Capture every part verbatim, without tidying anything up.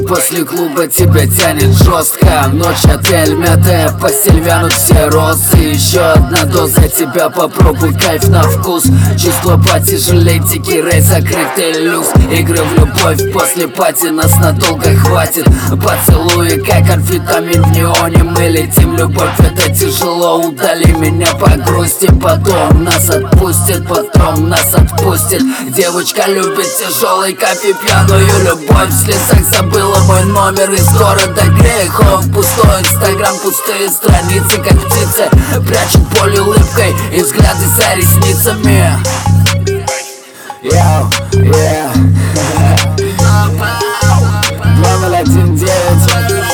после клуба тебя тянет жестко. Ночь, отель, мятая постель, вянут все розы. Еще одна доза, тебя попробуй, кайф на вкус. Чувство потяжелей, дикий рейс, закрытый люкс. Игры в любовь после пати, нас надолго хватит. Поцелуи, как амфетамин в неоне, мы летим. Любовь это тяжело, удали меня по грусти. Потом нас отпустит, потом нас отпустит. Девочка любит тяжелый кофе, пьяную любовь. В слезах забыла мой номер из города грехов. Пустой инстаграм, пустые страницы, как птицы прячут боль улыбкой и взгляды за ресницами. Йоу, yeah. два ноль один девять.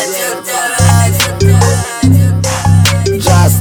Just.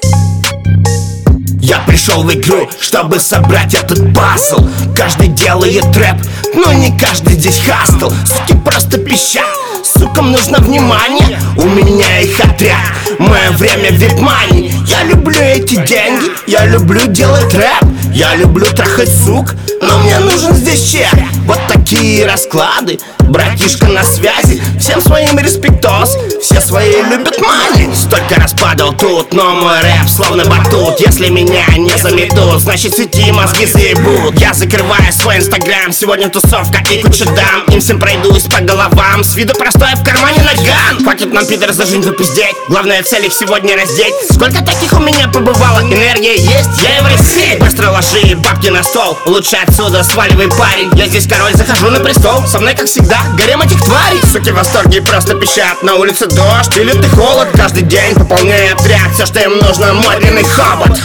Я пришел в игру, чтобы собрать этот пазл. Каждый делает рэп, но не каждый здесь хастл. Суки просто пищат, сукам нужно внимание. У меня их отряд, мое время вип-мани. Я люблю эти деньги, я люблю делать рэп. Я люблю трахать сук, но мне нужен здесь чек. Вот такие расклады, братишка на связи. Всем своим респектос, все свои любят мани. Столько раз падал тут, но мой рэп словно батут. Если меня не заметут, значит сети мозги заебут. Я закрываю свой инстаграм, сегодня тусовка и куча дам. Им всем пройдусь по головам, с виду простой, в кармане наган. Хватит нам, пидор, за жизнь запиздеть, главная цель их сегодня раздеть. Сколько таких у меня побывало, энергия есть, я эврисит. Быстро ложи бабки на стол, лучше отсюда сваливай, парень. Я здесь король, захожу на престол, со мной как всегда гарем этих тварей. Суки в восторге просто пищат, на улице дождь или ты холод. Каждый день пополняю отряд, все что им нужно, мой длинный хобот.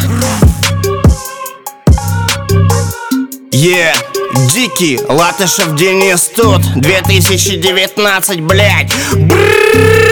Yeah, Дикий, Латышев, Денис тут, две тысячи девятнадцать, блять. Брррррр.